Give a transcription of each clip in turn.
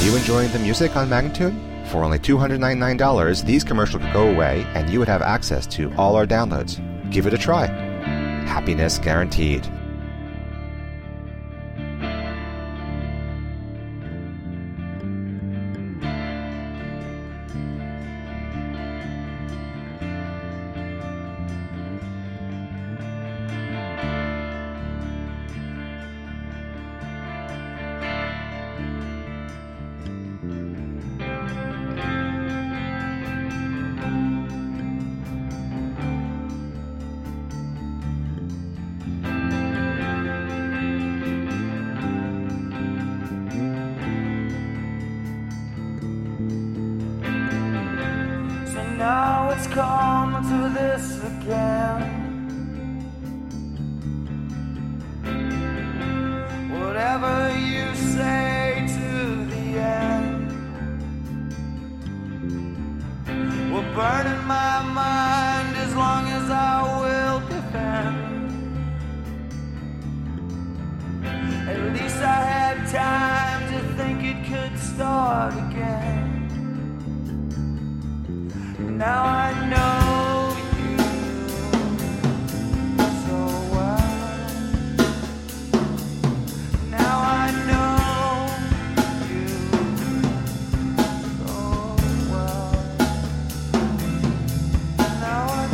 you enjoying the music on Magnatune? For only $299, these commercials could go away and you would have access to all our downloads. Give it a try. Happiness guaranteed. Now it's come to this again. Whatever you say to the end will burn in my mind as long as I will defend. At least I had time to think it could start again. Now I know you so well. Now I know you so well. Now I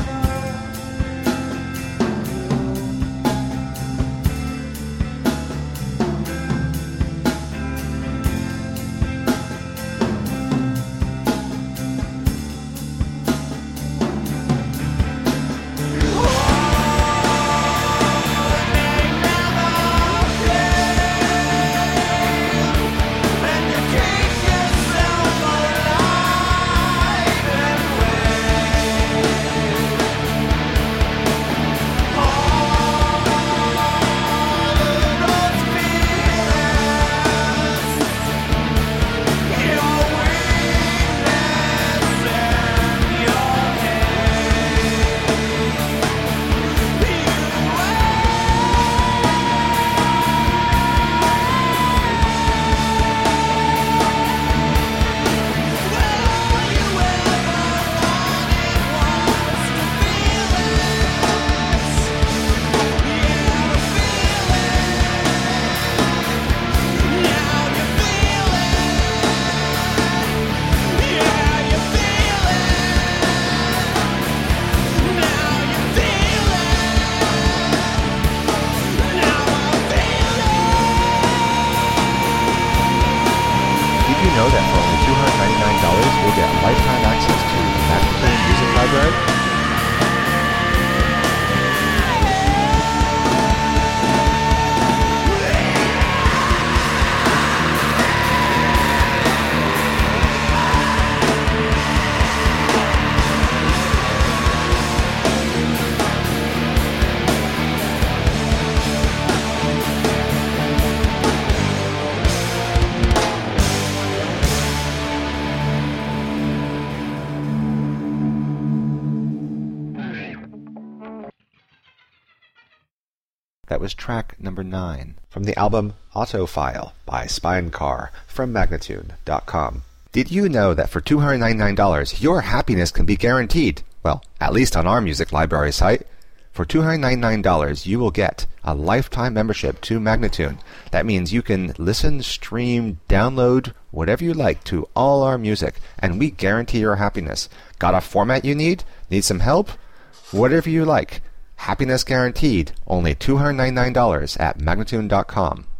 Did you know that for only $299 you'll get lifetime access to the Magnatune Music Library? That was track number 9 from the album Autophile by Spinecar from Magnatune.com. Did you know that for $299 your happiness can be guaranteed? Well, at least on our music library site. For $299 you will get a lifetime membership to Magnatune. That means you can listen, stream, download, whatever you like to all our music, and we guarantee your happiness. Got a format you need? Need some help? Whatever you like. Happiness guaranteed. Only $299 at Magnatune.com.